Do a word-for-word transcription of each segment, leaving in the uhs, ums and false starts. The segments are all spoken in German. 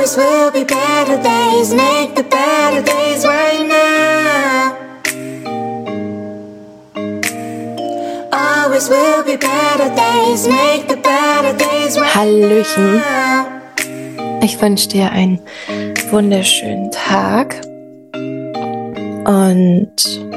Always will be better days, make the better days right now. Always will be better days, make the better days right now. Hallöchen. Ich wünsche dir einen wunderschönen Tag und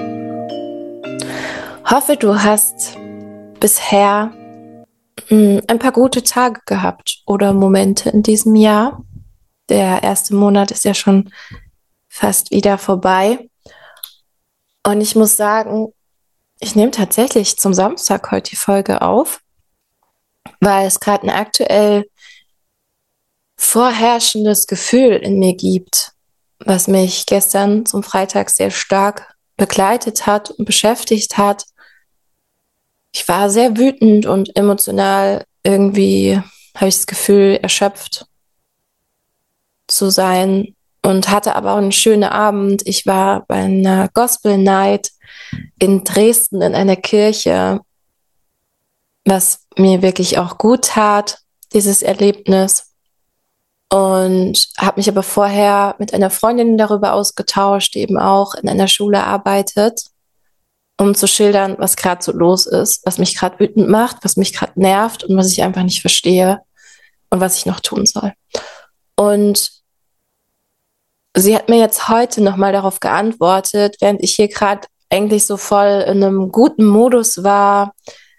hoffe, du hast bisher mh, ein paar gute Tage gehabt oder Momente in diesem Jahr. Der erste Monat ist ja schon fast wieder vorbei. Und ich muss sagen, ich nehme tatsächlich zum Samstag heute die Folge auf, weil es gerade ein aktuell vorherrschendes Gefühl in mir gibt, was mich gestern zum Freitag sehr stark begleitet hat und beschäftigt hat. Ich war sehr wütend und emotional irgendwie, habe ich das Gefühl, erschöpft zu sein und hatte aber auch einen schönen Abend. Ich war bei einer Gospel Night in Dresden in einer Kirche, was mir wirklich auch gut tat, dieses Erlebnis. Und habe mich aber vorher mit einer Freundin darüber ausgetauscht, die eben auch in einer Schule arbeitet, um zu schildern, was gerade so los ist, was mich gerade wütend macht, was mich gerade nervt und was ich einfach nicht verstehe und was ich noch tun soll. Und sie hat mir jetzt heute nochmal darauf geantwortet, während ich hier gerade eigentlich so voll in einem guten Modus war,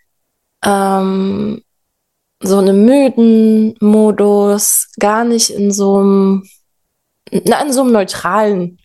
ähm, so einem müden Modus, gar nicht in so einem, na, in so einem neutralen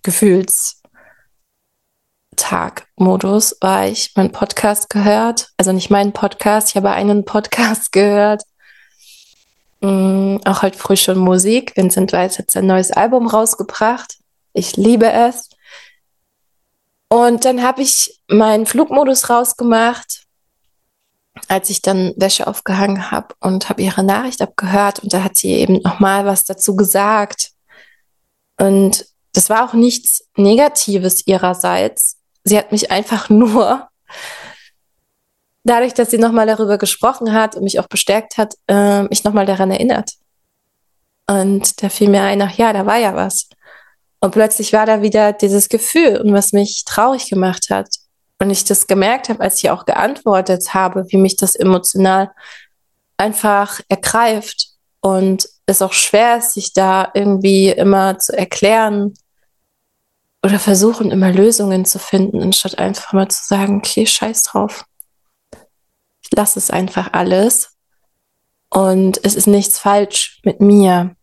Gefühlstag-Modus, war ich meinen Podcast gehört, also nicht meinen Podcast, ich habe einen Podcast gehört, ähm, auch heute früh schon Musik. Vincent Weiss hat sein neues Album rausgebracht, ich liebe es. Und dann habe ich meinen Flugmodus rausgemacht, als ich dann Wäsche aufgehangen habe und habe ihre Nachricht abgehört und da hat sie eben nochmal was dazu gesagt. Und das war auch nichts Negatives ihrerseits. Sie hat mich einfach nur, dadurch, dass sie nochmal darüber gesprochen hat und mich auch bestärkt hat, äh, mich nochmal daran erinnert. Und da fiel mir ein, ach ja, da war ja was. Und plötzlich war da wieder dieses Gefühl, und was mich traurig gemacht hat. Und ich das gemerkt habe, als ich auch geantwortet habe, wie mich das emotional einfach ergreift und es auch schwer ist, sich da irgendwie immer zu erklären oder versuchen, immer Lösungen zu finden, anstatt einfach mal zu sagen, okay, scheiß drauf. Ich lasse es einfach alles und es ist nichts falsch mit mir.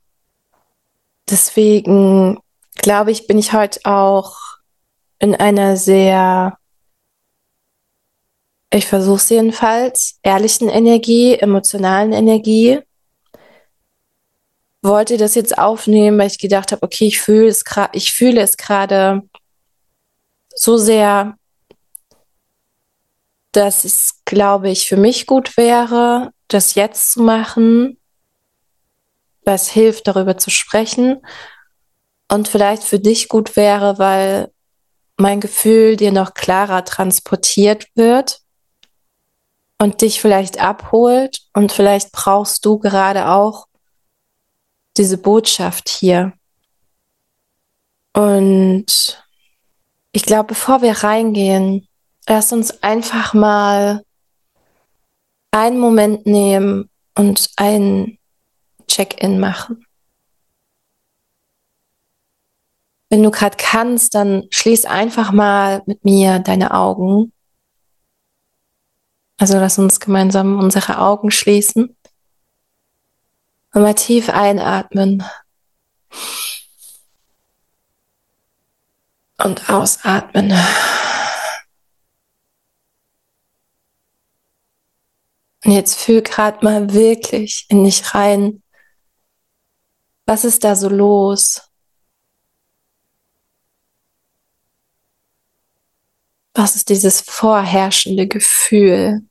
Deswegen glaube ich, bin ich heute auch in einer sehr, ich versuche es jedenfalls, ehrlichen Energie, emotionalen Energie. Wollte das jetzt aufnehmen, weil ich gedacht habe, okay, ich fühle es gerade, ich fühle es gerade so sehr, dass es, glaube ich, für mich gut wäre, das jetzt zu machen, was hilft, darüber zu sprechen und vielleicht für dich gut wäre, weil mein Gefühl dir noch klarer transportiert wird und dich vielleicht abholt und vielleicht brauchst du gerade auch diese Botschaft hier. Und ich glaube, bevor wir reingehen, lass uns einfach mal einen Moment nehmen und ein Check-in machen. Wenn du gerade kannst, dann schließ einfach mal mit mir deine Augen. Also lass uns gemeinsam unsere Augen schließen und mal tief einatmen und ausatmen. Und jetzt fühl gerade mal wirklich in dich rein. Was ist da so los? Was ist dieses vorherrschende Gefühl?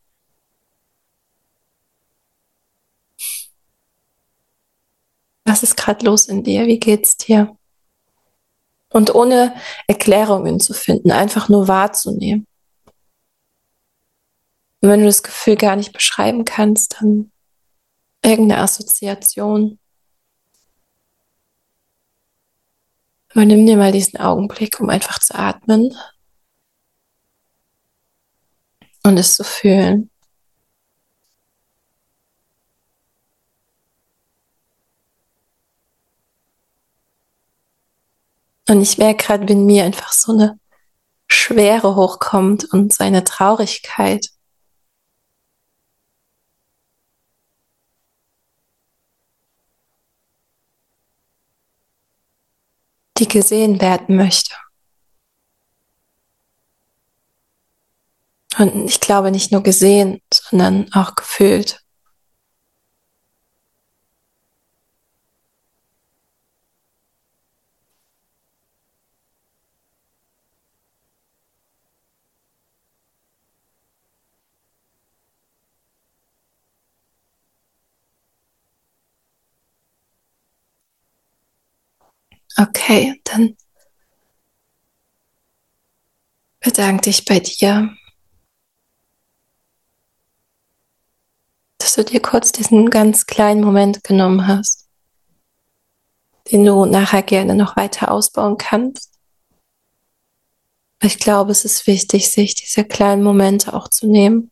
Was ist gerade los in dir? Wie geht's dir? Und ohne Erklärungen zu finden, einfach nur wahrzunehmen. Und wenn du das Gefühl gar nicht beschreiben kannst, dann irgendeine Assoziation. Aber nimm dir mal diesen Augenblick, um einfach zu atmen und es zu fühlen. Und ich merke gerade, wenn mir einfach so eine Schwere hochkommt und so eine Traurigkeit. Die gesehen werden möchte. Und ich glaube nicht nur gesehen, sondern auch gefühlt. Okay, dann bedanke dich bei dir, dass du dir kurz diesen ganz kleinen Moment genommen hast, den du nachher gerne noch weiter ausbauen kannst. Ich glaube, es ist wichtig, sich diese kleinen Momente auch zu nehmen,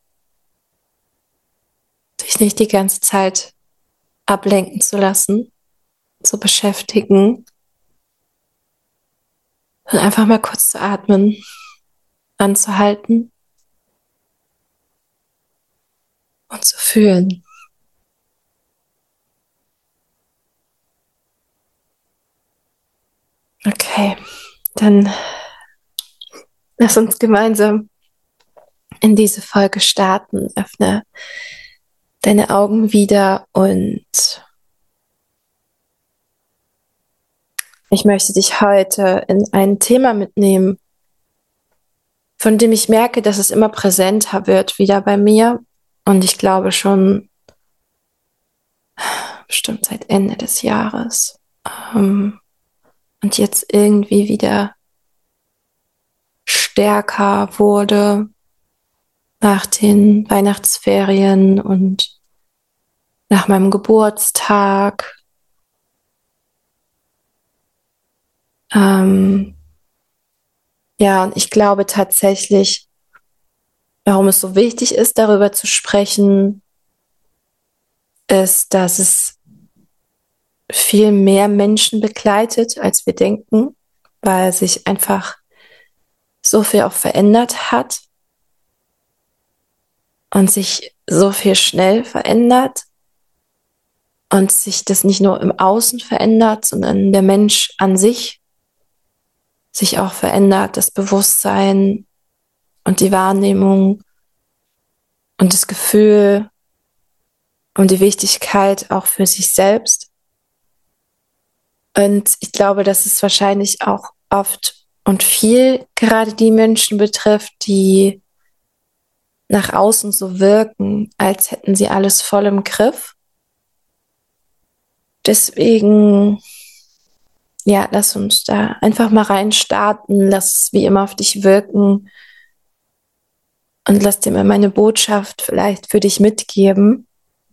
sich nicht die ganze Zeit ablenken zu lassen, zu beschäftigen und einfach mal kurz zu atmen, anzuhalten und zu fühlen. Okay, dann lass uns gemeinsam in diese Folge starten. Öffne deine Augen wieder und ich möchte dich heute in ein Thema mitnehmen, von dem ich merke, dass es immer präsenter wird wieder bei mir. Und ich glaube schon bestimmt seit Ende des Jahres. Ähm, und jetzt irgendwie wieder stärker wurde nach den Weihnachtsferien und nach meinem Geburtstag. Ähm, ja, und ich glaube tatsächlich, warum es so wichtig ist, darüber zu sprechen, ist, dass es viel mehr Menschen begleitet, als wir denken, weil sich einfach so viel auch verändert hat und sich so viel schnell verändert und sich das nicht nur im Außen verändert, sondern der Mensch an sich sich auch verändert, das Bewusstsein und die Wahrnehmung und das Gefühl und die Wichtigkeit auch für sich selbst. Und ich glaube, dass es wahrscheinlich auch oft und viel gerade die Menschen betrifft, die nach außen so wirken, als hätten sie alles voll im Griff. Deswegen, ja, lass uns da einfach mal reinstarten, lass es wie immer auf dich wirken und lass dir mal meine Botschaft vielleicht für dich mitgeben.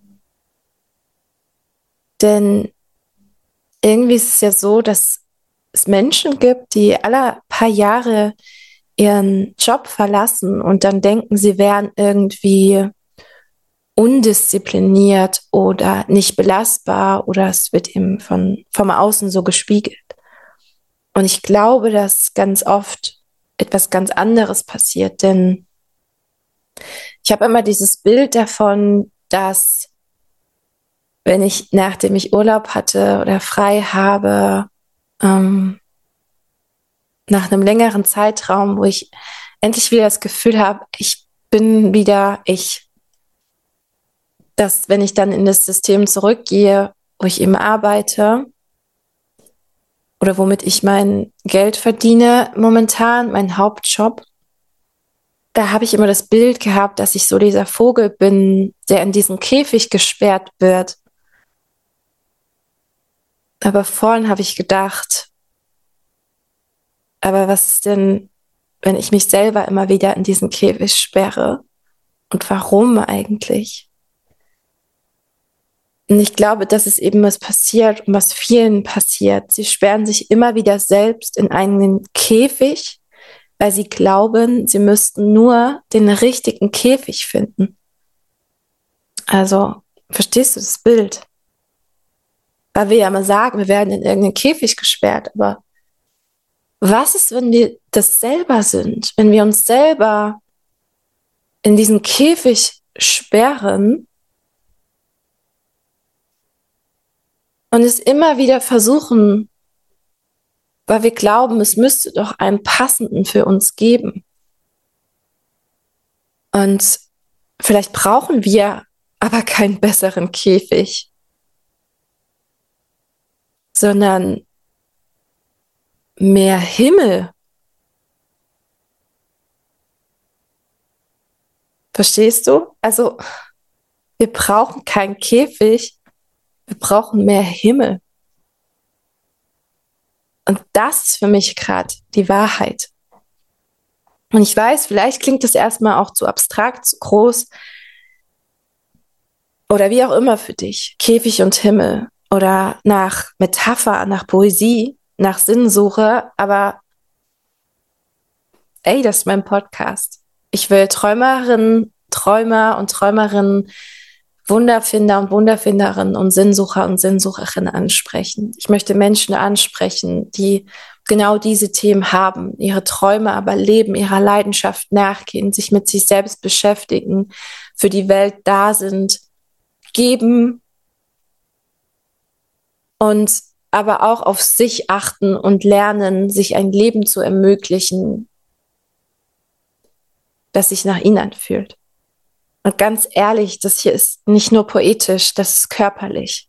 Denn irgendwie ist es ja so, dass es Menschen gibt, die alle paar Jahre ihren Job verlassen und dann denken, sie wären irgendwie undiszipliniert oder nicht belastbar oder es wird eben von, vom Außen so gespiegelt. Und ich glaube, dass ganz oft etwas ganz anderes passiert, denn ich habe immer dieses Bild davon, dass wenn ich, nachdem ich Urlaub hatte oder frei habe, ähm, nach einem längeren Zeitraum, wo ich endlich wieder das Gefühl habe, ich bin wieder ich, dass wenn ich dann in das System zurückgehe, wo ich eben arbeite oder womit ich mein Geld verdiene momentan, mein Hauptjob, da habe ich immer das Bild gehabt, dass ich so dieser Vogel bin, der in diesen Käfig gesperrt wird. Aber vorhin habe ich gedacht, aber was ist denn, wenn ich mich selber immer wieder in diesen Käfig sperre? Und warum eigentlich? Und ich glaube, dass es eben was passiert und was vielen passiert. Sie sperren sich immer wieder selbst in einen Käfig, weil sie glauben, sie müssten nur den richtigen Käfig finden. Also, verstehst du das Bild? Weil wir ja immer sagen, wir werden in irgendeinen Käfig gesperrt, aber was ist, wenn wir das selber sind? Wenn wir uns selber in diesen Käfig sperren und es immer wieder versuchen, weil wir glauben, es müsste doch einen passenden für uns geben. Und vielleicht brauchen wir aber keinen besseren Käfig, sondern mehr Himmel. Verstehst du? Also, wir brauchen keinen Käfig, wir brauchen mehr Himmel. Und das ist für mich gerade die Wahrheit. Und ich weiß, vielleicht klingt das erstmal auch zu abstrakt, zu groß oder wie auch immer für dich. Käfig und Himmel oder nach Metapher, nach Poesie, nach Sinnsuche. Aber ey, das ist mein Podcast. Ich will Träumerinnen, Träumer und Träumerinnen, Wunderfinder und Wunderfinderinnen und Sinnsucher und Sinnsucherinnen ansprechen. Ich möchte Menschen ansprechen, die genau diese Themen haben, ihre Träume aber leben, ihrer Leidenschaft nachgehen, sich mit sich selbst beschäftigen, für die Welt da sind, geben und aber auch auf sich achten und lernen, sich ein Leben zu ermöglichen, das sich nach ihnen anfühlt. Und ganz ehrlich, das hier ist nicht nur poetisch, das ist körperlich.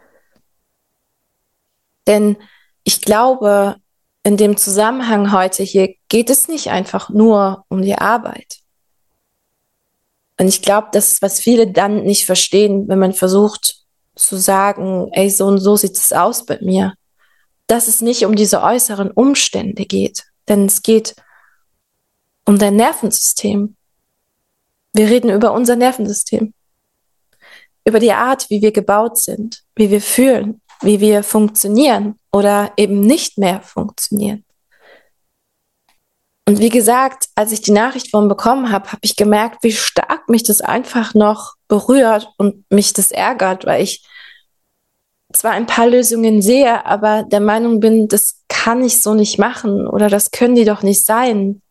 Denn ich glaube, in dem Zusammenhang heute hier geht es nicht einfach nur um die Arbeit. Und ich glaube, das ist, was viele dann nicht verstehen, wenn man versucht zu sagen, ey, so und so sieht es aus bei mir. Dass es nicht um diese äußeren Umstände geht, denn es geht um dein Nervensystem. Wir reden über unser Nervensystem, über die Art, wie wir gebaut sind, wie wir fühlen, wie wir funktionieren oder eben nicht mehr funktionieren. Und wie gesagt, als ich die Nachricht von bekommen habe, habe ich gemerkt, wie stark mich das einfach noch berührt und mich das ärgert, weil ich zwar ein paar Lösungen sehe, aber der Meinung bin, das kann ich so nicht machen oder das können die doch nicht sein.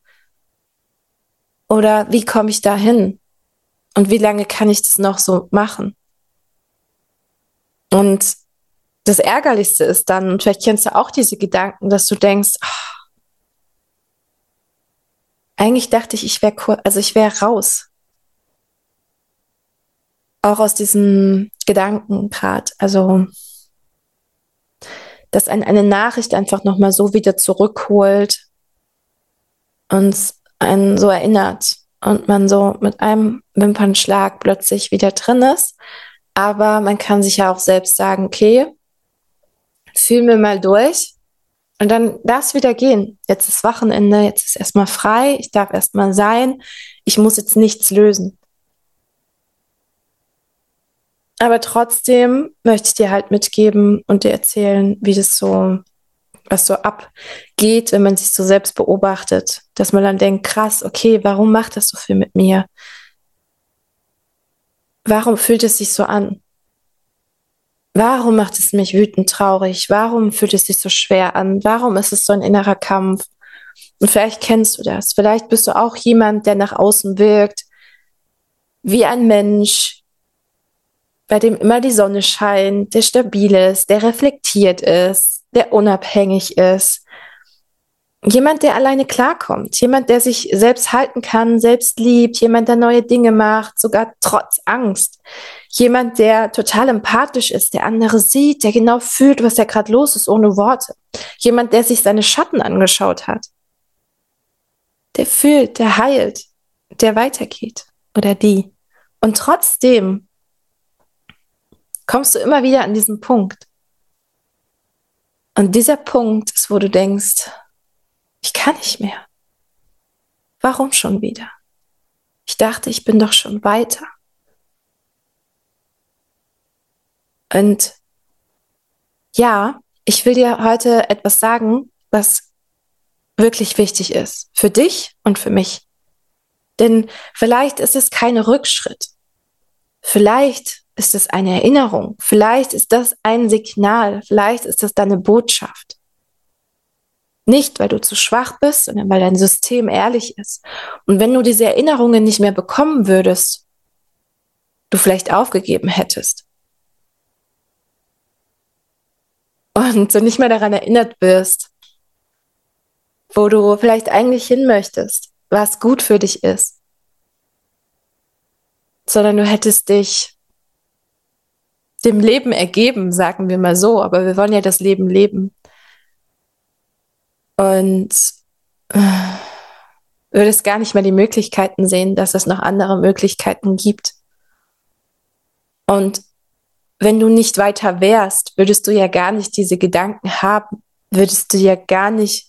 Oder wie komme ich da hin? Und wie lange kann ich das noch so machen? Und das Ärgerlichste ist dann, und vielleicht kennst du auch diese Gedanken, dass du denkst, ach, eigentlich dachte ich, ich wäre also ich wäre raus. Auch aus diesem Gedankengrad. Also, dass ein, eine Nachricht einfach nochmal so wieder zurückholt und einen so erinnert und man so mit einem Wimpernschlag plötzlich wieder drin ist. Aber man kann sich ja auch selbst sagen, okay, fühl mir mal durch und dann darf es wieder gehen. Jetzt ist Wochenende, jetzt ist erstmal frei, ich darf erstmal sein, ich muss jetzt nichts lösen. Aber trotzdem möchte ich dir halt mitgeben und dir erzählen, wie das so, was so abgeht, wenn man sich so selbst beobachtet. Dass man dann denkt, krass, okay, warum macht das so viel mit mir? Warum fühlt es sich so an? Warum macht es mich wütend, traurig? Warum fühlt es sich so schwer an? Warum ist es so ein innerer Kampf? Und vielleicht kennst du das. Vielleicht bist du auch jemand, der nach außen wirkt, wie ein Mensch, bei dem immer die Sonne scheint, der stabil ist, der reflektiert ist, der unabhängig ist. Jemand, der alleine klarkommt, jemand, der sich selbst halten kann, selbst liebt, jemand, der neue Dinge macht, sogar trotz Angst. Jemand, der total empathisch ist, der andere sieht, der genau fühlt, was da gerade los ist, ohne Worte. Jemand, der sich seine Schatten angeschaut hat. Der fühlt, der heilt, der weitergeht. Oder die. Und trotzdem kommst du immer wieder an diesen Punkt. Und dieser Punkt ist, wo du denkst, ich kann nicht mehr. Warum schon wieder? Ich dachte, ich bin doch schon weiter. Und ja, ich will dir heute etwas sagen, was wirklich wichtig ist. Für dich und für mich. Denn vielleicht ist es kein Rückschritt. Vielleicht ist es eine Erinnerung. Vielleicht ist das ein Signal. Vielleicht ist das deine Botschaft. Nicht, weil du zu schwach bist, sondern weil dein System ehrlich ist. Und wenn du diese Erinnerungen nicht mehr bekommen würdest, du vielleicht aufgegeben hättest. Und du nicht mehr daran erinnert wirst, wo du vielleicht eigentlich hin möchtest, was gut für dich ist. Sondern du hättest dich dem Leben ergeben, sagen wir mal so. Aber wir wollen ja das Leben leben. Und äh, würdest gar nicht mehr die Möglichkeiten sehen, dass es noch andere Möglichkeiten gibt. Und wenn du nicht weiter wärst, würdest du ja gar nicht diese Gedanken haben, würdest du ja gar nicht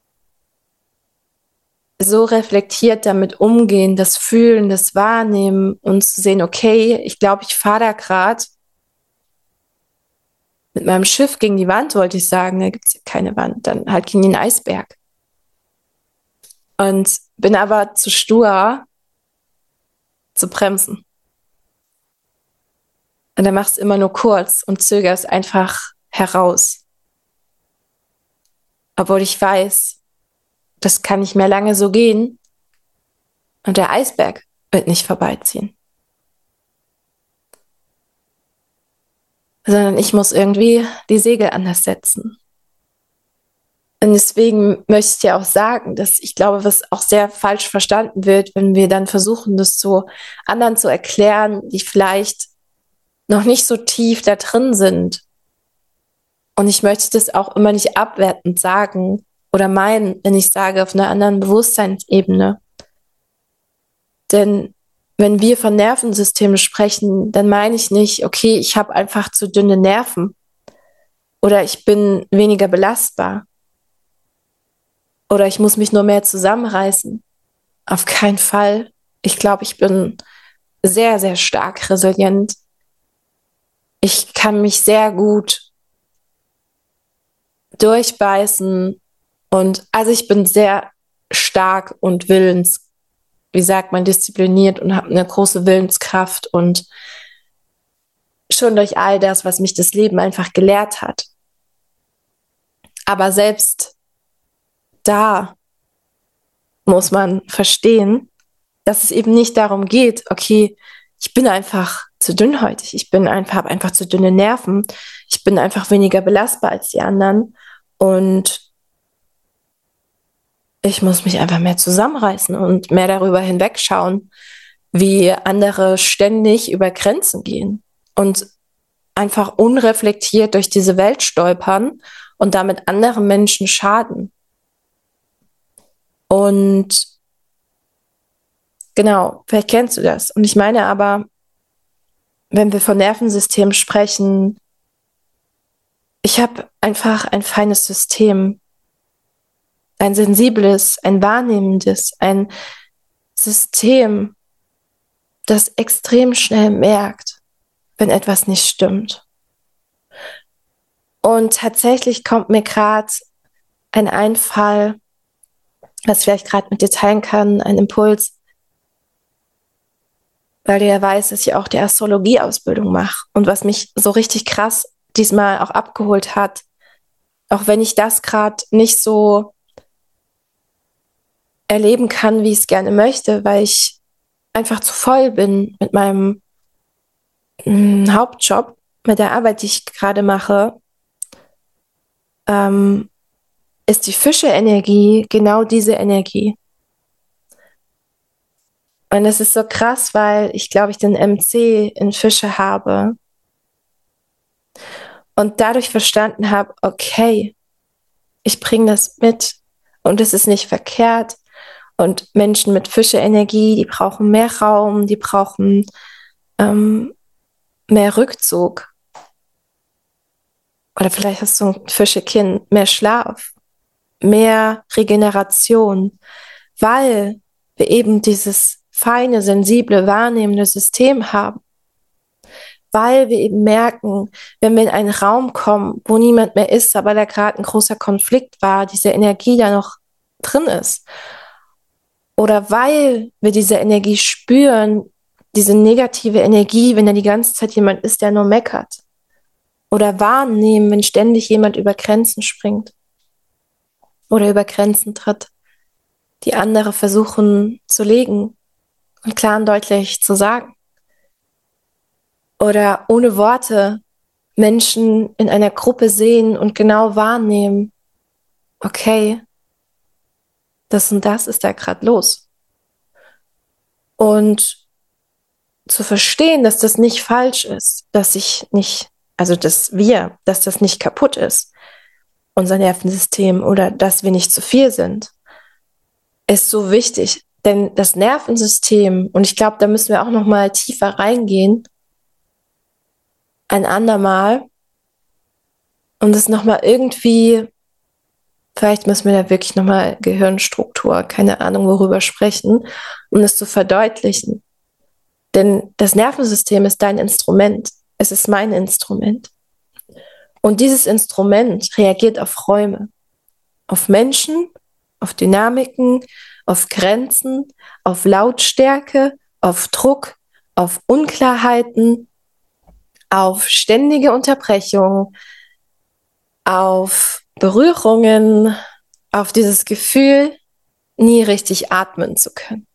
so reflektiert damit umgehen, das Fühlen, das Wahrnehmen und zu sehen, okay, ich glaube, ich fahre da gerade mit meinem Schiff gegen die Wand, wollte ich sagen, da gibt es ja keine Wand, dann halt gegen den Eisberg. Und bin aber zu stur, zu bremsen. Und dann machst du immer nur kurz und zögerst einfach heraus. Obwohl ich weiß, das kann nicht mehr lange so gehen und der Eisberg wird nicht vorbeiziehen. Sondern ich muss irgendwie die Segel anders setzen. Und deswegen möchte ich dir auch sagen, dass ich glaube, was auch sehr falsch verstanden wird, wenn wir dann versuchen, das so anderen zu erklären, die vielleicht noch nicht so tief da drin sind. Und ich möchte das auch immer nicht abwertend sagen oder meinen, wenn ich sage, auf einer anderen Bewusstseinsebene. Denn wenn wir von Nervensystemen sprechen, dann meine ich nicht, okay, ich habe einfach zu dünne Nerven oder ich bin weniger belastbar oder ich muss mich nur mehr zusammenreißen. Auf keinen Fall. Ich glaube, ich bin sehr, sehr stark resilient. Ich kann mich sehr gut durchbeißen und also ich bin sehr stark und willens, wie sagt man, diszipliniert und habe eine große Willenskraft und schon durch all das, was mich das Leben einfach gelehrt hat. Aber selbst da muss man verstehen, dass es eben nicht darum geht, okay, ich bin einfach zu dünnhäutig, ich bin einfach, habe einfach zu dünne Nerven, ich bin einfach weniger belastbar als die anderen und ich muss mich einfach mehr zusammenreißen und mehr darüber hinwegschauen, wie andere ständig über Grenzen gehen und einfach unreflektiert durch diese Welt stolpern und damit anderen Menschen schaden. Und genau, vielleicht kennst du das. Und ich meine aber, wenn wir von Nervensystem sprechen, ich habe einfach ein feines System, ein sensibles, ein wahrnehmendes, ein System, das extrem schnell merkt, wenn etwas nicht stimmt. Und tatsächlich kommt mir gerade ein Einfall, was ich vielleicht gerade mit dir teilen kann, ein Impuls, weil du ja weißt, dass ich auch die Astrologie-Ausbildung mache. Und was mich so richtig krass diesmal auch abgeholt hat, auch wenn ich das gerade nicht so erleben kann, wie ich es gerne möchte, weil ich einfach zu voll bin mit meinem mh, Hauptjob, mit der Arbeit, die ich gerade mache, ähm, ist die Fische-Energie genau diese Energie. Und es ist so krass, weil ich glaube, ich den M C in Fische habe und dadurch verstanden habe, okay, ich bringe das mit und es ist nicht verkehrt. Und Menschen mit Fische-Energie, die brauchen mehr Raum, die brauchen ähm, mehr Rückzug. Oder vielleicht hast du ein Fischekind, mehr Schlaf, mehr Regeneration, weil wir eben dieses feine, sensible, wahrnehmende System haben. weil wir eben merken, wenn wir in einen Raum kommen, wo niemand mehr ist, aber da gerade ein großer Konflikt war, diese Energie da noch drin ist. Oder weil wir diese Energie spüren, diese negative Energie, wenn da die ganze Zeit jemand ist, der nur meckert. Oder wahrnehmen, wenn ständig jemand über Grenzen springt oder über Grenzen tritt, die andere versuchen zu legen und klar und deutlich zu sagen. Oder ohne Worte Menschen in einer Gruppe sehen und genau wahrnehmen, okay, das und das ist da gerade los. Und zu verstehen, dass das nicht falsch ist, dass ich nicht, also dass wir, dass das nicht kaputt ist, unser Nervensystem, oder dass wir nicht zu viel sind, ist so wichtig. Denn das Nervensystem, und ich glaube, da müssen wir auch noch mal tiefer reingehen, ein andermal, und das noch mal irgendwie, vielleicht müssen wir da wirklich noch mal Gehirnstruktur, keine Ahnung, worüber sprechen, um das zu verdeutlichen. Denn das Nervensystem ist dein Instrument. Es ist mein Instrument. Und dieses Instrument reagiert auf Räume, auf Menschen, auf Dynamiken, auf Grenzen, auf Lautstärke, auf Druck, auf Unklarheiten, auf ständige Unterbrechungen, auf Berührungen, auf dieses Gefühl, nie richtig atmen zu können.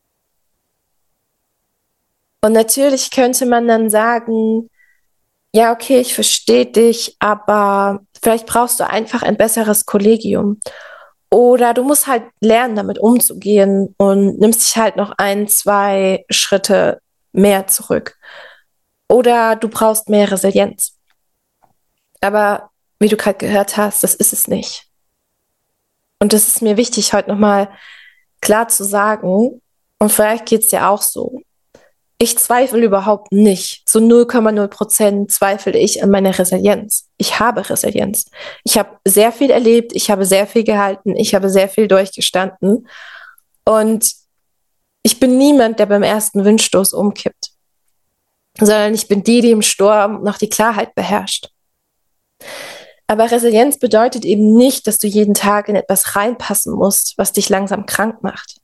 Und natürlich könnte man dann sagen, ja, okay, ich verstehe dich, aber vielleicht brauchst du einfach ein besseres Kollegium. Oder du musst halt lernen, damit umzugehen und nimmst dich halt noch ein, zwei Schritte mehr zurück. Oder du brauchst mehr Resilienz. Aber wie du gerade gehört hast, das ist es nicht. Und das ist mir wichtig, heute nochmal klar zu sagen. Und vielleicht geht es dir auch so. Ich zweifle überhaupt nicht. Zu null Komma null Prozent zweifle ich an meiner Resilienz. Ich habe Resilienz. Ich habe sehr viel erlebt, ich habe sehr viel gehalten, ich habe sehr viel durchgestanden. Und ich bin niemand, der beim ersten Windstoß umkippt, sondern ich bin die, die im Sturm noch die Klarheit beherrscht. Aber Resilienz bedeutet eben nicht, dass du jeden Tag in etwas reinpassen musst, was dich langsam krank macht.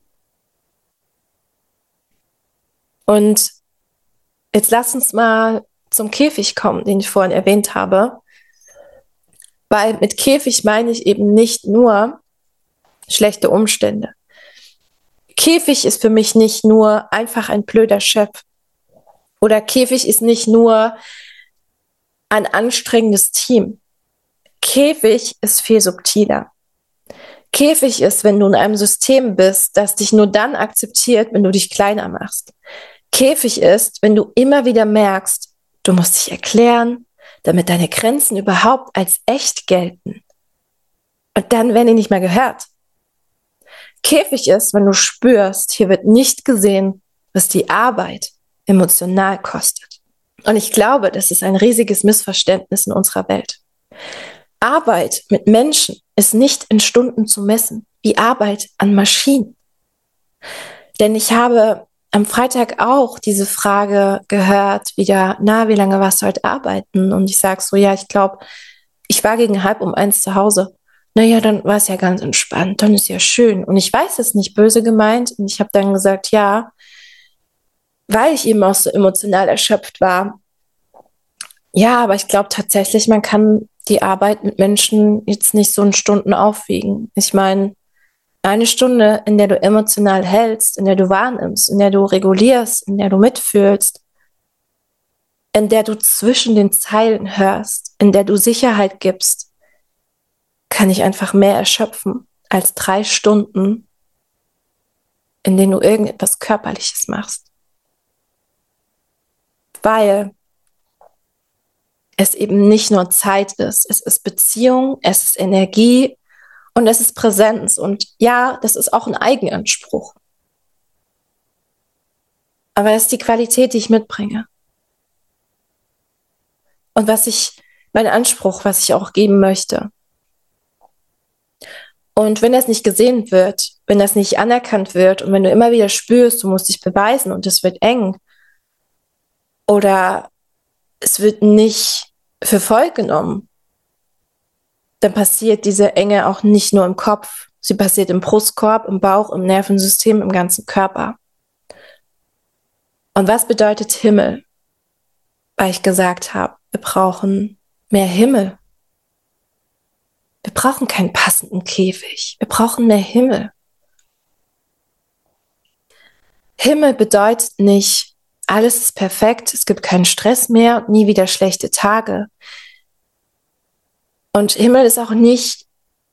Und jetzt lass uns mal zum Käfig kommen, den ich vorhin erwähnt habe. Weil mit Käfig meine ich eben nicht nur schlechte Umstände. Käfig ist für mich nicht nur einfach ein blöder Chef. Oder Käfig ist nicht nur ein anstrengendes Team. Käfig ist viel subtiler. Käfig ist, wenn du in einem System bist, das dich nur dann akzeptiert, wenn du dich kleiner machst. Käfig ist, wenn du immer wieder merkst, du musst dich erklären, damit deine Grenzen überhaupt als echt gelten. Und dann werden die nicht mehr gehört. Käfig ist, wenn du spürst, hier wird nicht gesehen, was die Arbeit emotional kostet. Und ich glaube, das ist ein riesiges Missverständnis in unserer Welt. Arbeit mit Menschen ist nicht in Stunden zu messen, wie Arbeit an Maschinen. Denn ich habe am Freitag auch diese Frage gehört, wieder, na, wie lange warst du heute arbeiten? Und ich sage so, ja, ich glaube, ich war gegen halb um eins zu Hause. Naja, dann war es ja ganz entspannt, dann ist ja schön. Und ich weiß, es ist nicht böse gemeint. Und ich habe dann gesagt, ja, weil ich eben auch so emotional erschöpft war. Ja, aber ich glaube tatsächlich, man kann die Arbeit mit Menschen jetzt nicht so in Stunden aufwiegen. Ich meine, eine Stunde, in der du emotional hältst, in der du wahrnimmst, in der du regulierst, in der du mitfühlst, in der du zwischen den Zeilen hörst, in der du Sicherheit gibst, kann ich einfach mehr erschöpfen als drei Stunden, in denen du irgendetwas Körperliches machst. Weil es eben nicht nur Zeit ist, es ist Beziehung, es ist Energie und es ist Präsenz. Und ja, das ist auch ein Eigenanspruch. Aber es ist die Qualität, die ich mitbringe. Und was ich, mein Anspruch, was ich auch geben möchte. Und wenn das nicht gesehen wird, wenn das nicht anerkannt wird und wenn du immer wieder spürst, du musst dich beweisen und es wird eng oder es wird nicht für voll genommen, dann passiert diese Enge auch nicht nur im Kopf. Sie passiert im Brustkorb, im Bauch, im Nervensystem, im ganzen Körper. Und was bedeutet Himmel? Weil ich gesagt habe, wir brauchen mehr Himmel. Wir brauchen keinen passenden Käfig. Wir brauchen mehr Himmel. Himmel bedeutet nicht, alles ist perfekt, es gibt keinen Stress mehr und nie wieder schlechte Tage. Und Himmel ist auch nicht,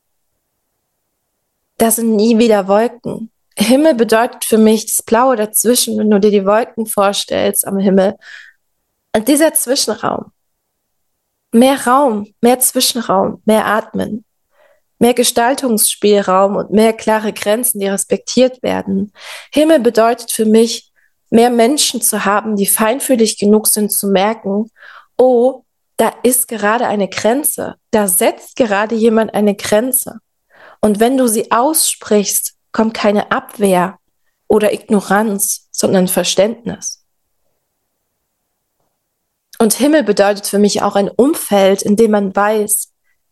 da sind nie wieder Wolken. Himmel bedeutet für mich das Blaue dazwischen, wenn du dir die Wolken vorstellst am Himmel. Und dieser Zwischenraum. Mehr Raum, mehr Zwischenraum, mehr Atmen. Mehr Gestaltungsspielraum und mehr klare Grenzen, die respektiert werden. Himmel bedeutet für mich, mehr Menschen zu haben, die feinfühlig genug sind zu merken, oh, da ist gerade eine Grenze, da setzt gerade jemand eine Grenze. Und wenn du sie aussprichst, kommt keine Abwehr oder Ignoranz, sondern Verständnis. Und Himmel bedeutet für mich auch ein Umfeld, in dem man weiß,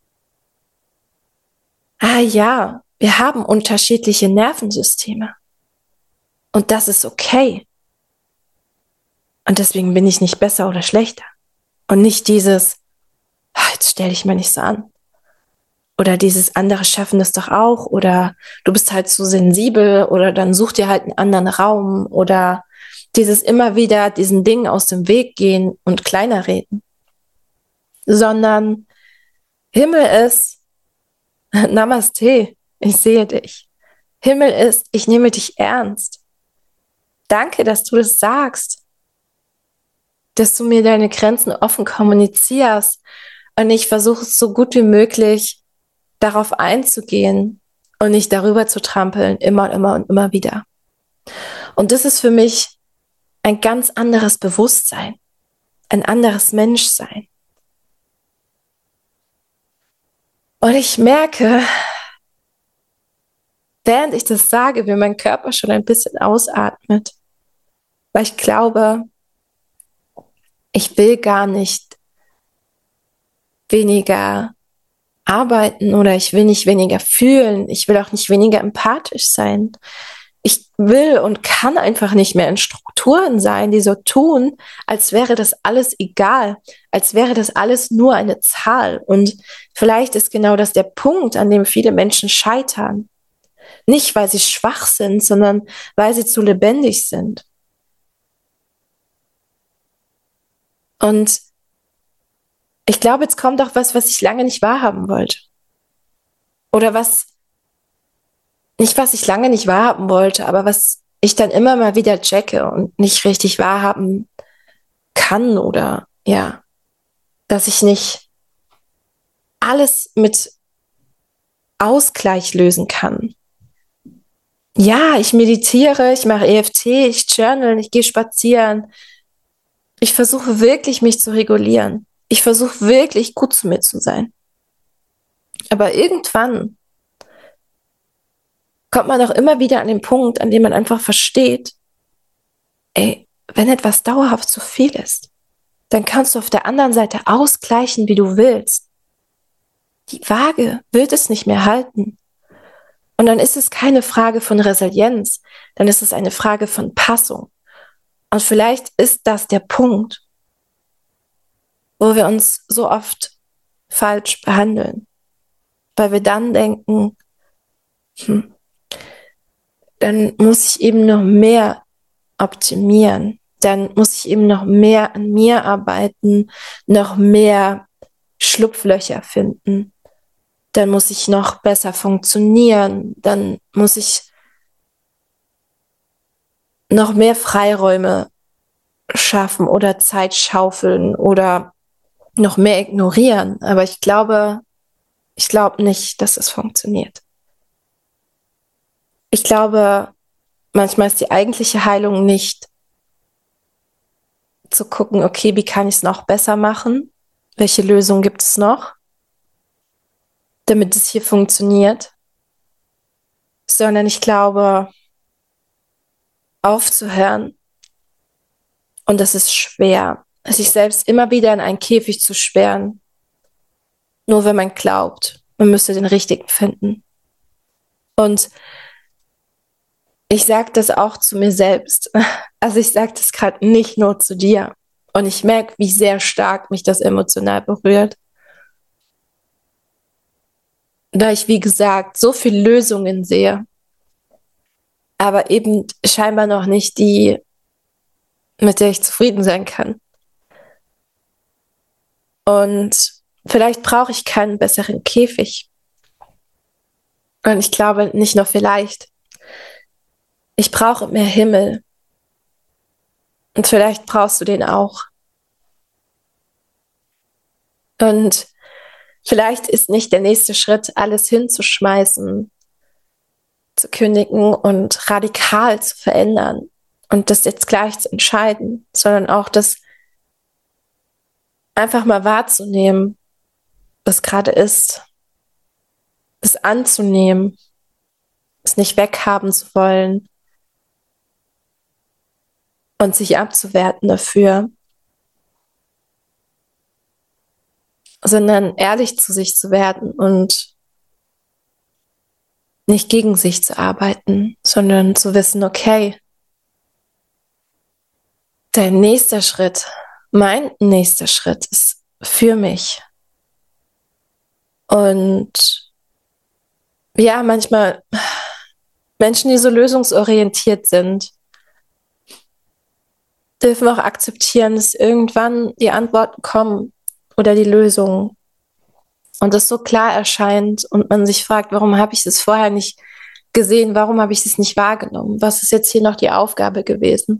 ah ja, wir haben unterschiedliche Nervensysteme. Und das ist okay. Und deswegen bin ich nicht besser oder schlechter. Und nicht dieses, ach, jetzt stell dich mal nicht so an. Oder dieses, andere schaffen das doch auch. Oder du bist halt zu sensibel. Oder dann such dir halt einen anderen Raum. Oder dieses immer wieder diesen Dingen aus dem Weg gehen und kleiner reden. Sondern Himmel ist, Namaste, ich sehe dich. Himmel ist, ich nehme dich ernst. Danke, dass du das sagst. Dass du mir deine Grenzen offen kommunizierst. Und ich versuche es so gut wie möglich, darauf einzugehen und nicht darüber zu trampeln, immer und immer und immer wieder. Und das ist für mich ein ganz anderes Bewusstsein, ein anderes Menschsein. Und ich merke, während ich das sage, wie mein Körper schon ein bisschen ausatmet, weil ich glaube, ich will gar nicht weniger arbeiten oder ich will nicht weniger fühlen. Ich will auch nicht weniger empathisch sein. Ich will und kann einfach nicht mehr in Strukturen sein, die so tun, als wäre das alles egal, als wäre das alles nur eine Zahl. Und vielleicht ist genau das der Punkt, an dem viele Menschen scheitern. Nicht, weil sie schwach sind, sondern weil sie zu lebendig sind. Und ich glaube, jetzt kommt auch was, was ich lange nicht wahrhaben wollte. Oder was, nicht was ich lange nicht wahrhaben wollte, aber was ich dann immer mal wieder checke und nicht richtig wahrhaben kann oder ja, dass ich nicht alles mit Ausgleich lösen kann. Ja, ich meditiere, ich mache E F T, ich journal, ich gehe spazieren. Ich versuche wirklich, mich zu regulieren. Ich versuche wirklich, gut zu mir zu sein. Aber irgendwann kommt man auch immer wieder an den Punkt, an dem man einfach versteht, ey, wenn etwas dauerhaft zu viel ist, dann kannst du auf der anderen Seite ausgleichen, wie du willst. Die Waage wird es nicht mehr halten. Und dann ist es keine Frage von Resilienz, dann ist es eine Frage von Passung. Und vielleicht ist das der Punkt, wo wir uns so oft falsch behandeln. Weil wir dann denken, hm, dann muss ich eben noch mehr optimieren. Dann muss ich eben noch mehr an mir arbeiten, noch mehr Schlupflöcher finden. Dann muss ich noch besser funktionieren. Dann muss ich noch mehr Freiräume schaffen oder Zeit schaufeln oder noch mehr ignorieren. Aber ich glaube, ich glaube nicht, dass es funktioniert. Ich glaube, manchmal ist die eigentliche Heilung nicht zu gucken, okay, wie kann ich es noch besser machen? Welche Lösung gibt es noch, damit es hier funktioniert? Sondern ich glaube, aufzuhören, und das ist schwer, sich selbst immer wieder in einen Käfig zu sperren, nur wenn man glaubt, man müsste den richtigen finden. Und ich sage das auch zu mir selbst. Also ich sage das gerade nicht nur zu dir. Und ich merke, wie sehr stark mich das emotional berührt. Da ich, wie gesagt, so viele Lösungen sehe, aber eben scheinbar noch nicht die, mit der ich zufrieden sein kann. Und vielleicht brauche ich keinen besseren Käfig. Und ich glaube nicht nur vielleicht. Ich brauche mehr Himmel. Und vielleicht brauchst du den auch. Und vielleicht ist nicht der nächste Schritt, alles hinzuschmeißen, zu kündigen und radikal zu verändern und das jetzt gleich zu entscheiden, sondern auch das einfach mal wahrzunehmen, was gerade ist, es anzunehmen, es nicht weghaben zu wollen und sich abzuwerten dafür, sondern ehrlich zu sich zu werden und nicht gegen sich zu arbeiten, sondern zu wissen, okay, dein nächster Schritt, mein nächster Schritt ist für mich. Und ja, manchmal Menschen, die so lösungsorientiert sind, dürfen auch akzeptieren, dass irgendwann die Antworten kommen oder die Lösungen und das so klar erscheint und man sich fragt, warum habe ich das vorher nicht gesehen, warum habe ich das nicht wahrgenommen, was ist jetzt hier noch die Aufgabe gewesen?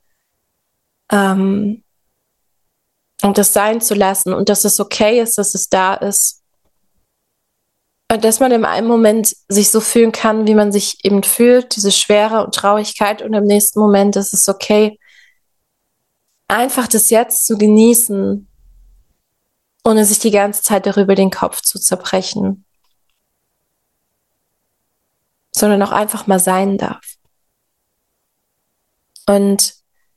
Ähm, und das sein zu lassen und dass es okay ist, dass es da ist. Und dass man im einen Moment sich so fühlen kann, wie man sich eben fühlt, diese Schwere und Traurigkeit, und im nächsten Moment ist es okay, einfach das Jetzt zu genießen, ohne sich die ganze Zeit darüber den Kopf zu zerbrechen, sondern auch einfach mal sein darf. Und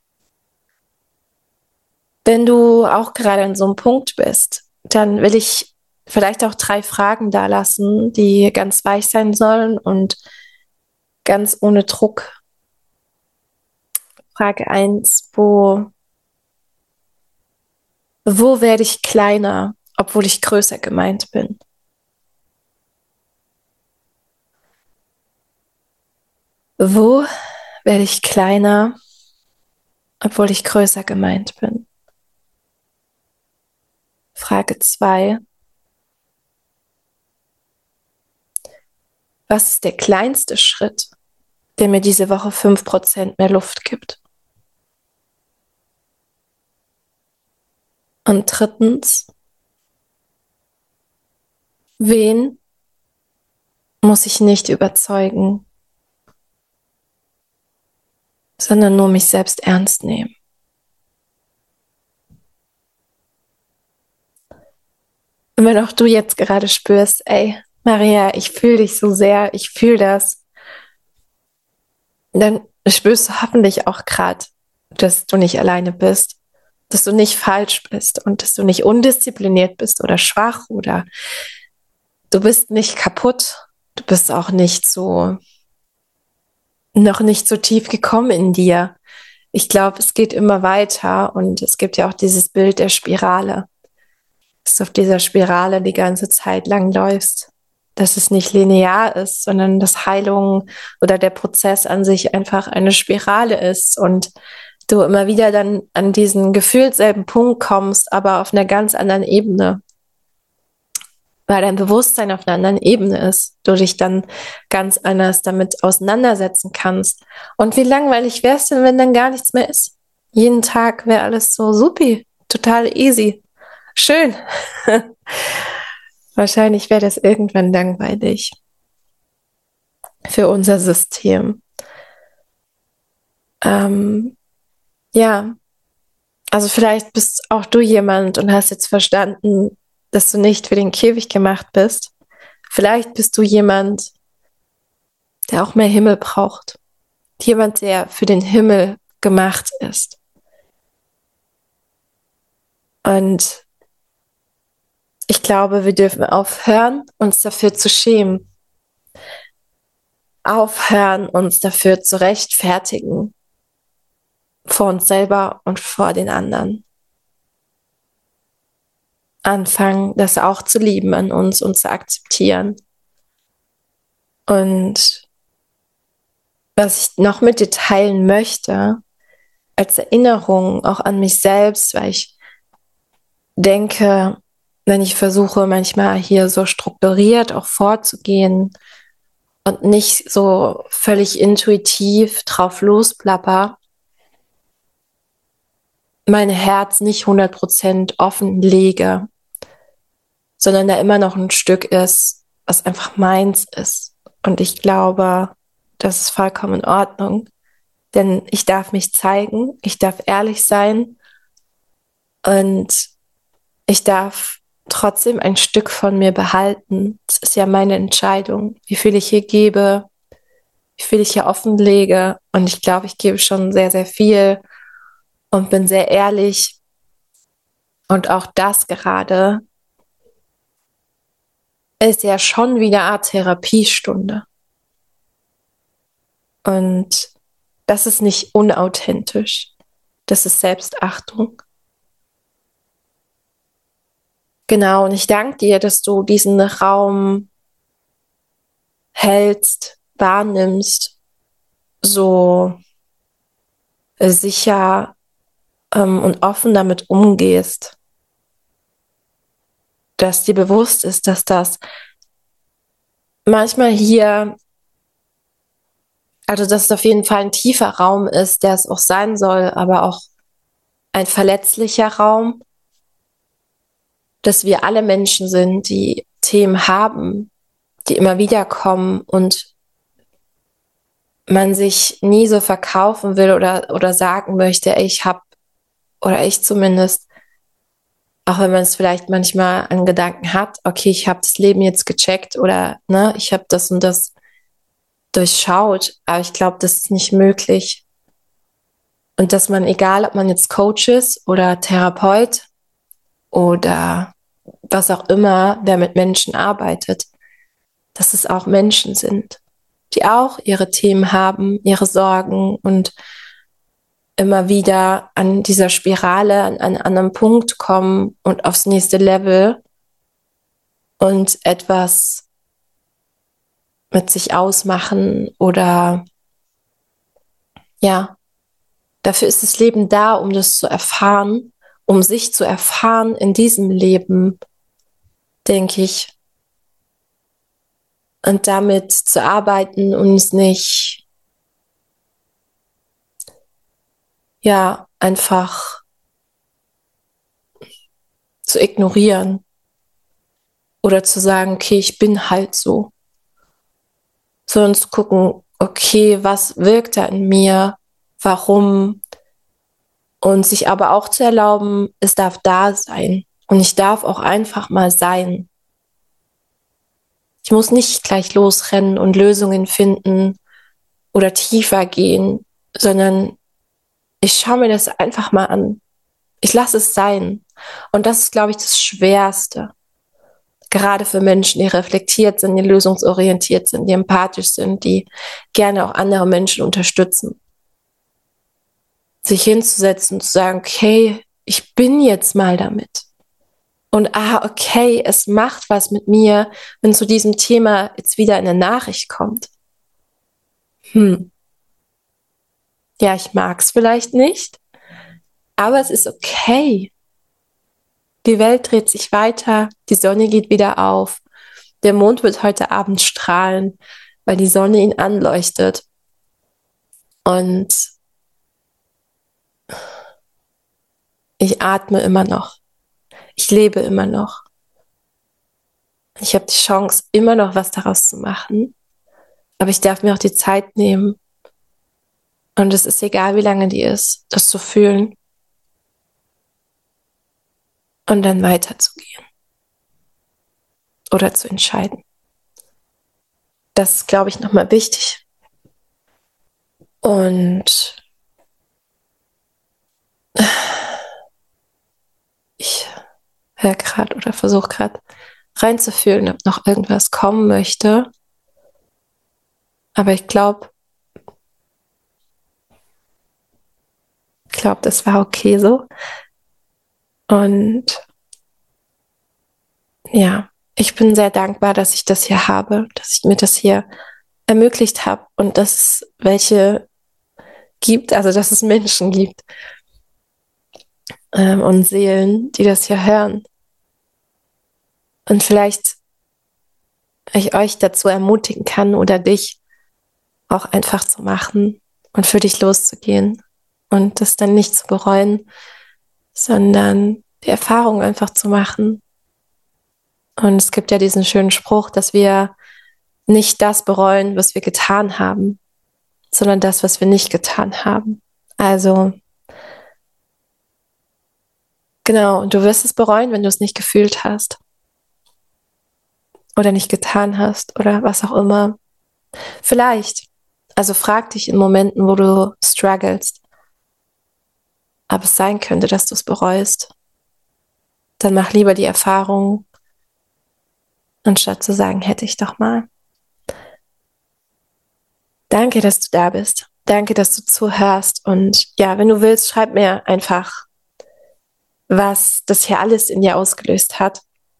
wenn du auch gerade an so einem Punkt bist, dann will ich vielleicht auch drei Fragen da lassen, die ganz weich sein sollen und ganz ohne Druck. Frage eins, wo, wo werde ich kleiner, obwohl ich größer gemeint bin? Wo werde ich kleiner, obwohl ich größer gemeint bin? Frage zwei. Was ist der kleinste Schritt, der mir diese Woche fünf Prozent mehr Luft gibt? Und drittens, wen muss ich nicht überzeugen, sondern nur mich selbst ernst nehmen? Und wenn auch du jetzt gerade spürst, ey, Maria, ich fühle dich so sehr, ich fühle das, dann spürst du hoffentlich auch gerade, dass du nicht alleine bist, dass du nicht falsch bist und dass du nicht undiszipliniert bist oder schwach oder du bist nicht kaputt, du bist auch nicht so, noch nicht so tief gekommen in dir. Ich glaube, es geht immer weiter und es gibt ja auch dieses Bild der Spirale, dass du auf dieser Spirale die ganze Zeit lang läufst, dass es nicht linear ist, sondern dass Heilung oder der Prozess an sich einfach eine Spirale ist und du immer wieder dann an diesen gefühlt selben Punkt kommst, aber auf einer ganz anderen Ebene, weil dein Bewusstsein auf einer anderen Ebene ist, du dich dann ganz anders damit auseinandersetzen kannst. Und wie langweilig wäre es denn, wenn dann gar nichts mehr ist? Jeden Tag wäre alles so supi, total easy, schön. Wahrscheinlich wäre das irgendwann langweilig für unser System. Ähm, ja, also vielleicht bist auch du jemand und hast jetzt verstanden, dass du nicht für den Käfig gemacht bist. Vielleicht bist du jemand, der auch mehr Himmel braucht. Jemand, der für den Himmel gemacht ist. Und ich glaube, wir dürfen aufhören, uns dafür zu schämen. Aufhören, uns dafür zu rechtfertigen. Vor uns selber und vor den anderen. Anfangen, das auch zu lieben an uns und zu akzeptieren. Und was ich noch mit dir teilen möchte, als Erinnerung auch an mich selbst, weil ich denke, wenn ich versuche, manchmal hier so strukturiert auch vorzugehen und nicht so völlig intuitiv drauf losplapper, mein Herz nicht hundert Prozent offen lege, sondern da immer noch ein Stück ist, was einfach meins ist. Und ich glaube, das ist vollkommen in Ordnung, denn ich darf mich zeigen, ich darf ehrlich sein und ich darf trotzdem ein Stück von mir behalten. Es ist ja meine Entscheidung, wie viel ich hier gebe, wie viel ich hier offenlege. Und ich glaube, ich gebe schon sehr, sehr viel und bin sehr ehrlich. Und auch das gerade ist ja schon wie eine Art Therapiestunde. Und das ist nicht unauthentisch. Das ist Selbstachtung. Genau, und ich danke dir, dass du diesen Raum hältst, wahrnimmst, so sicher ähm, und offen damit umgehst. Dass dir bewusst ist, dass das manchmal hier, also dass es auf jeden Fall ein tiefer Raum ist, der es auch sein soll, aber auch ein verletzlicher Raum, dass wir alle Menschen sind, die Themen haben, die immer wieder kommen und man sich nie so verkaufen will oder, oder sagen möchte, ey, ich hab, oder ich zumindest, auch wenn man es vielleicht manchmal an Gedanken hat, okay, ich habe das Leben jetzt gecheckt oder ne, ich habe das und das durchschaut, aber ich glaube, das ist nicht möglich. Und dass man, egal ob man jetzt Coach ist oder Therapeut oder was auch immer, wer mit Menschen arbeitet, dass es auch Menschen sind, die auch ihre Themen haben, ihre Sorgen und immer wieder an dieser Spirale, an, an, an einem Punkt kommen und aufs nächste Level und etwas mit sich ausmachen oder ja, dafür ist das Leben da, um das zu erfahren, um sich zu erfahren in diesem Leben, denke ich. Und damit zu arbeiten und es nicht, ja, einfach zu ignorieren oder zu sagen, okay, ich bin halt so. Sondern zu gucken, okay, was wirkt da in mir, warum, und sich aber auch zu erlauben, es darf da sein und ich darf auch einfach mal sein. Ich muss nicht gleich losrennen und Lösungen finden oder tiefer gehen, sondern ich schaue mir das einfach mal an. Ich lasse es sein. Und das ist, glaube ich, das Schwerste. Gerade für Menschen, die reflektiert sind, die lösungsorientiert sind, die empathisch sind, die gerne auch andere Menschen unterstützen. Sich hinzusetzen und zu sagen, okay, ich bin jetzt mal damit. Und ah, okay, es macht was mit mir, wenn zu diesem Thema jetzt wieder eine Nachricht kommt. Hm. Ja, ich mag es vielleicht nicht, aber es ist okay. Die Welt dreht sich weiter, die Sonne geht wieder auf. Der Mond wird heute Abend strahlen, weil die Sonne ihn anleuchtet. Und ich atme immer noch. Ich lebe immer noch. Ich habe die Chance, immer noch was daraus zu machen. Aber ich darf mir auch die Zeit nehmen. Und es ist egal, wie lange die ist, das zu fühlen. Und dann weiterzugehen. Oder zu entscheiden. Das ist, glaube ich, nochmal wichtig. Und ich hör gerade oder versuche gerade reinzufühlen, ob noch irgendwas kommen möchte. Aber ich glaube, ich glaube, das war okay so. Und ja, ich bin sehr dankbar, dass ich das hier habe, dass ich mir das hier ermöglicht habe und dass es welche gibt, also dass es Menschen gibt ähm, und Seelen, die das hier hören. Und vielleicht ich euch dazu ermutigen kann oder dich auch einfach zu machen und für dich loszugehen und das dann nicht zu bereuen, sondern die Erfahrung einfach zu machen. Und es gibt ja diesen schönen Spruch, dass wir nicht das bereuen, was wir getan haben, sondern das, was wir nicht getan haben. Also, genau, und du wirst es bereuen, wenn du es nicht gefühlt hast oder nicht getan hast oder was auch immer. Vielleicht. Also frag dich in Momenten, wo du strugglest, ob es sein könnte, dass du es bereust. Dann mach lieber die Erfahrung, anstatt zu sagen, hätte ich doch mal. Danke, dass du da bist. Danke, dass du zuhörst. Und ja, wenn du willst, schreib mir einfach, was das hier alles in dir ausgelöst hat.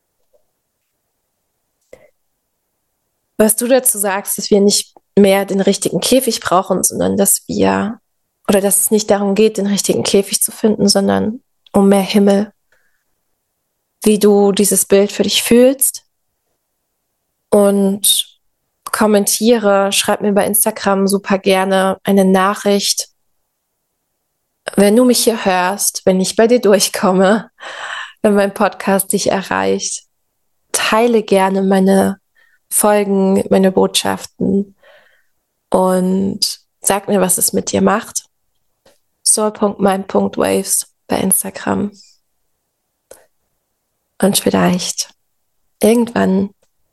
Was du dazu sagst, dass wir nicht mehr den richtigen Käfig brauchen, sondern dass wir, oder dass es nicht darum geht, den richtigen Käfig zu finden, sondern um mehr Himmel. Wie du dieses Bild für dich fühlst. Und kommentiere, schreib mir bei Instagram super gerne eine Nachricht. Wenn du mich hier hörst, wenn ich bei dir durchkomme, wenn mein Podcast dich erreicht, teile gerne meine Folgen, meine Botschaften und sag mir, was es mit dir macht. soul punkt mind punkt waves bei Instagram. Und vielleicht irgendwann,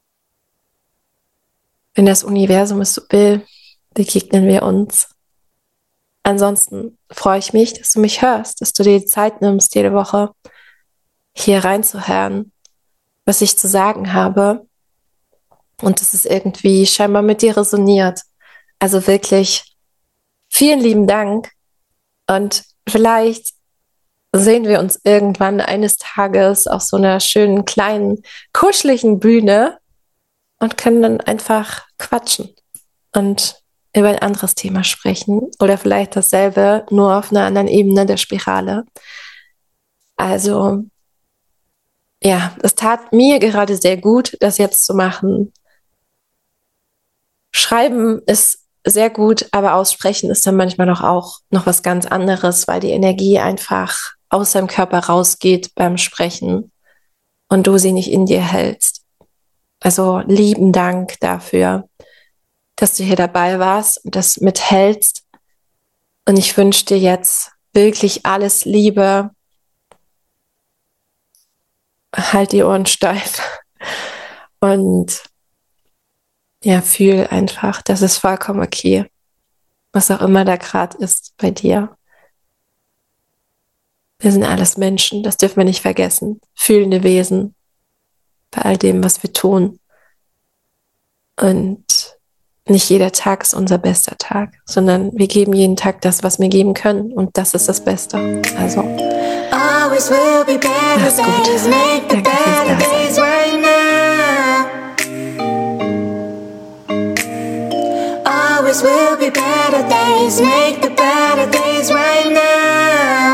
wenn das Universum es so will, begegnen wir uns. Ansonsten freue ich mich, dass du mich hörst, dass du dir die Zeit nimmst, jede Woche hier reinzuhören, was ich zu sagen habe und dass es irgendwie scheinbar mit dir resoniert. Also wirklich vielen lieben Dank und vielleicht sehen wir uns irgendwann eines Tages auf so einer schönen, kleinen, kuscheligen Bühne und können dann einfach quatschen und über ein anderes Thema sprechen oder vielleicht dasselbe, nur auf einer anderen Ebene der Spirale. Also ja, es tat mir gerade sehr gut, das jetzt zu machen. Schreiben ist sehr gut, aber aussprechen ist dann manchmal noch auch noch was ganz anderes, weil die Energie einfach aus deinem Körper rausgeht beim Sprechen und du sie nicht in dir hältst. Also lieben Dank dafür, dass du hier dabei warst und das mithältst. Und ich wünsche dir jetzt wirklich alles Liebe. Halt die Ohren steif. Und ja, fühl einfach, das ist vollkommen okay. Was auch immer da gerade ist bei dir. Wir sind alles Menschen, das dürfen wir nicht vergessen. Fühlende Wesen bei all dem, was wir tun. Und nicht jeder Tag ist unser bester Tag, sondern wir geben jeden Tag das, was wir geben können. Und das ist das Beste. Also, Always will be better mach's gut. days, make the Danke fürs better Dasein. days right now. Always will be better days, make the better days right now.